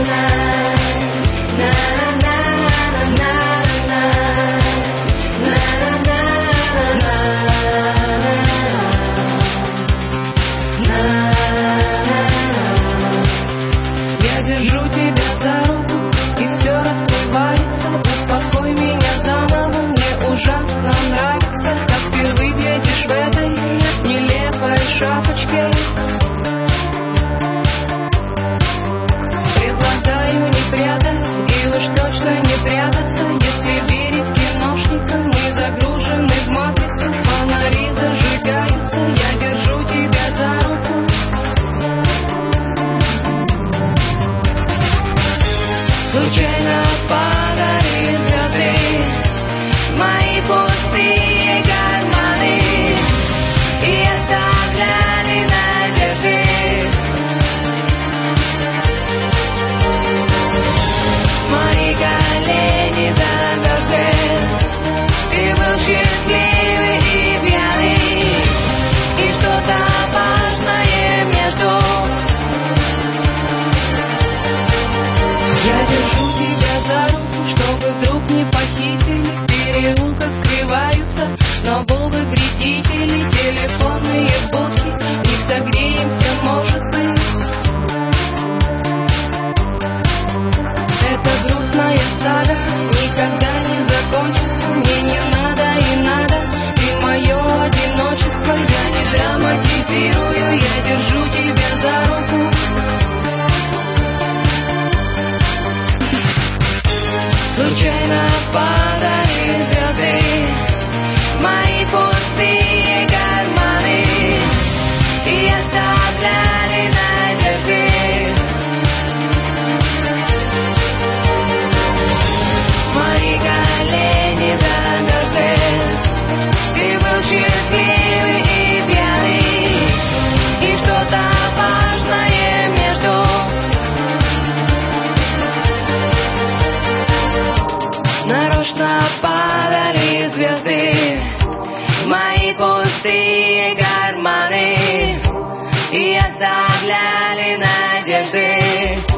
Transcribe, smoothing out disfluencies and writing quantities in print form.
Держу тебя за руку, и все расплывается. Успокой меня заново, мне ужасно нравится, как ты выглядишь в этой нелепой шапочке. Предлагаю не прятать, и уж точно не прятаться. Если верить киношникам, мы загружены в матрицу, фонари зажигаются, я держу тебя за руку. Случайно падали звезды в мои пустые карманы и оставляли надежды. Мои колени замерзли, ты был счастливый и пьяный, и что-то важное между. Я держу тебя за руку, чтобы вдруг не похитили. В переулках скрываются, но Бога вредители. Телефонные будки, в них согреемся, может быть. Эта грустная сага никогда не закончится. Мне не надо и надо, ты мое одиночество. Я не драматизирую, я держу тебя за руку. Случайно падали звезды в мои пустые карманы и оставляли надежды. Мои колени замерзли, ты был счастливый и пьяный, и что-то важное между. Нарочно падали звезды в мои пустые карманы и оставляли надежды.